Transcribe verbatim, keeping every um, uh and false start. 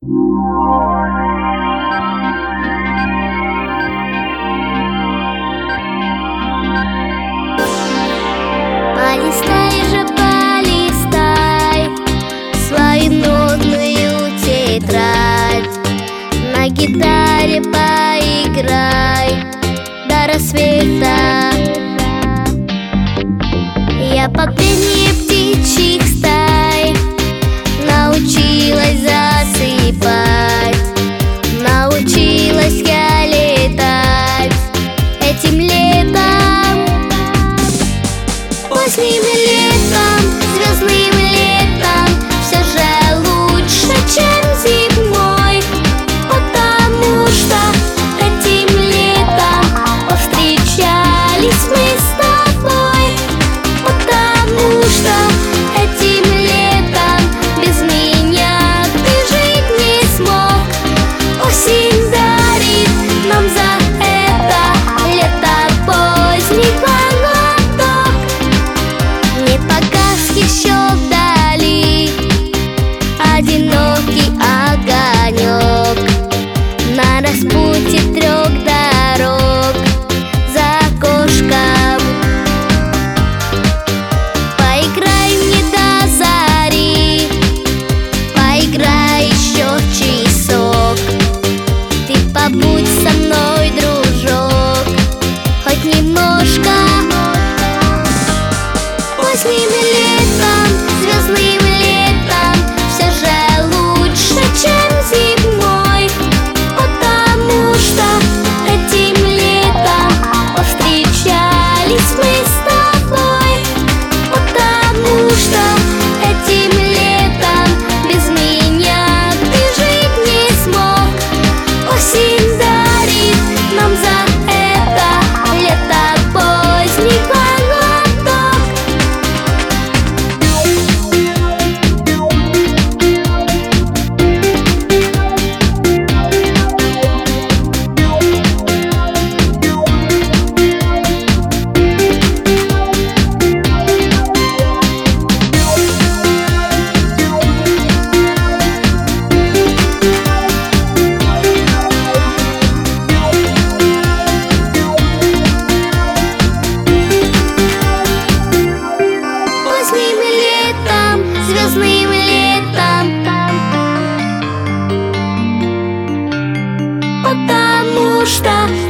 Полистай же, полистай свою нотную тетрадь, на гитаре поиграй до рассвета. Я по пению птичьих стай научилась засыпать, научилась я летать этим летом. Поздним летом, звездным летом, все же лучше, чем зимой, потому что этим летом повстречались мы с тобой, потому что этим летом без меня ты жить не смог. Осень дарит нам за это лето поздний холодок. Не погас еще вдали одинокий огонек на распутье трех дорог за окошком. Поиграй мне до зари, поиграй еще часок. Ты побудь со мной, дружок, хоть немножко. Поздним летом, звездным летом, все же лучше, чем зимой, потому что этим летом повстречались мы с тобой, потому что этим летом без меня ты жить не смог. Осень дарит нам за это лето поздний холодок. Поздним летом, звездным летом, потому что